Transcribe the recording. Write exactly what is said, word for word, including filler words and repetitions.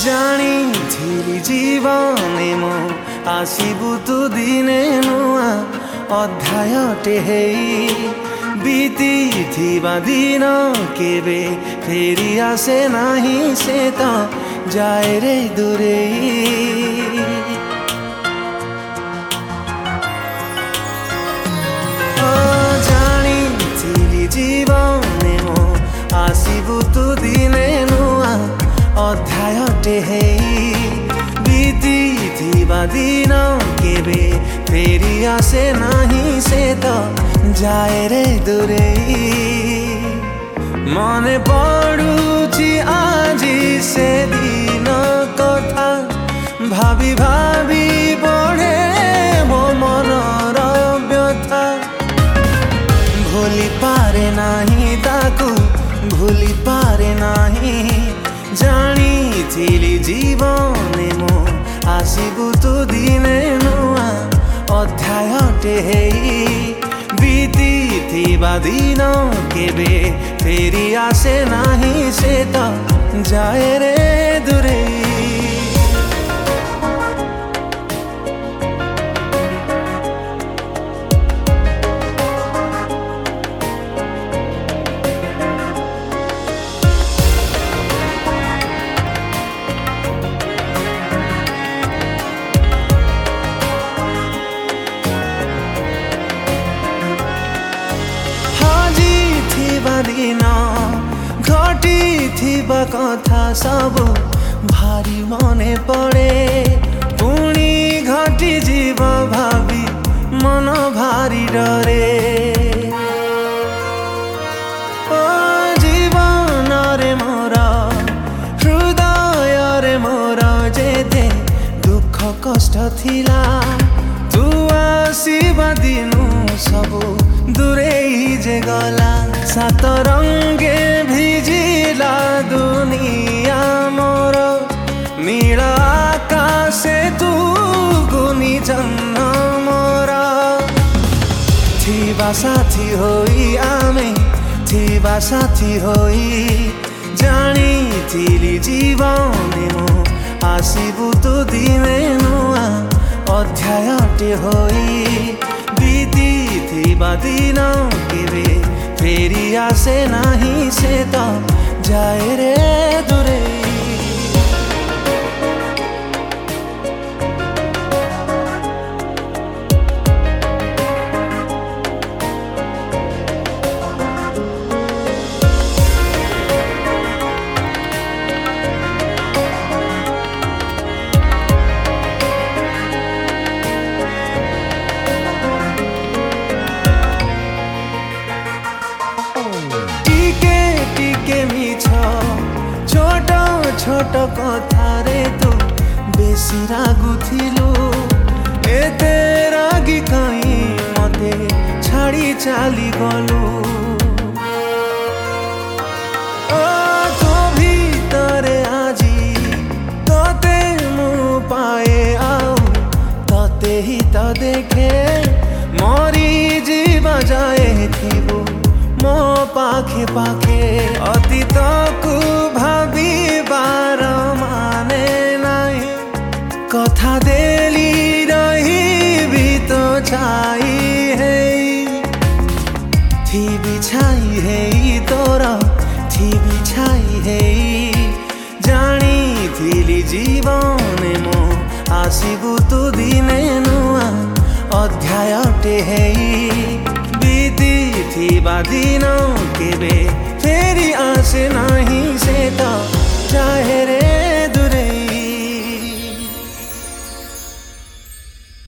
ଜାଣିଥିଲି ଜୀବନେ ମୁଁ ଆସିବୁ ତୁ ଦିନେ ନୂଆ ଅଧ୍ୟାୟଟେ ହେଇ ବିତିଥିବା ଦିନ କେବେ ଫେରି ଆସେ ନାହିଁ ସେ ତ ଯାଏ ରେ ଦୂରେଇ। ଜାଣିଥିଲି ଜୀବନେ ମୁଁ ଆସିବୁ ତୁ ଦିନେ ନୂଆ ଅଧ୍ୟାୟଟେ ହେଇ ବିତିଥିବା ଦିନ କେବେ ଫେରି ଆସେ ନାହିଁ ସେ ତ ଯାଏ ରେ ଦୂରେଇ। ମନେ ପଡୁଛି ଆଜି ସେ ଦିନ କଥା ଭାବି ଭାବି ବଢେ ମୋ ମନର ବ୍ୟଥା। ଭୁଲି ପାରେ ନାହିଁ ତାକୁ ଭୁଲି ପାରେ ନାହିଁ ଜାଣିଥିଲି ଜୀବନେ ମୁଁ ଆସିବୁ ତୁ ଦିନେ ନୂଆ ଅଧ୍ୟାୟଟେ ହେଇ ବିତିଥିବା ଦିନ କେବେ ଫେରି ଆସେ ନାହିଁ ସେ ତ ଯାଏ ରେ ଦୂରେଇ। ଦିନ ଘଟିଥିବା କଥା ସବୁ ଭାରି ମନେ ପଡ଼େ ପୁଣି ଘଟିଯିବ ଭାବି ମନ ଭାରି ଡରେ। ଓ ଜୀବନରେ ମୋର ହୃଦୟରେ ମୋର ଯେତେ ଦୁଃଖ କଷ୍ଟ ଥିଲା ତୁ ଆସିବା ଦିନୁ ସବୁ ଦୂରେଇ ଯେ ଗଲା। ସାତ ରଙ୍ଗେ ଭିଜିଲା ଦୁନିଆ ମୋର ନୀଳ ଆକାଶେ ତୁ ଗୁନି ଜହ୍ନ ମୋର। ଥିବା ସାଥୀ ହୋଇ ଆମେ ଥିବା ସାଥୀ ହୋଇ ଜାଣିଥିଲି ଜୀବନେ ମୁଁ ଆସିବୁ ତୁ ଦିନେ ନୂଆ ଅଧ୍ୟାୟଟେ ହୋଇ ବିତିଥିବା ଦିନ କେବେ ଫେରି ଆସେ ନାହିଁ ସେ ତ ଯାଏ ରେ ଦୂରେଇ। छोट कथारे तू बेसी रागुथिलु एते रागी कहीं मते छाड़ी चाली गलु। ओ तो भीतरे आजी तते मु पाए आउ तते ही तो देखे मरी जीवा जाए थिबु मो पाखे पाखे। अतीत को भाभी बार माने नहीं कथा देली रही भी तो छाई है थी बिछाई है तोर थी बिछाई है। जानिथिली जीवने मो आसिबु तू दिने नूआ अध्यायटे हेई बीतीथिबा दिन केबे फेरी आसे नहीं से तो जाए रे।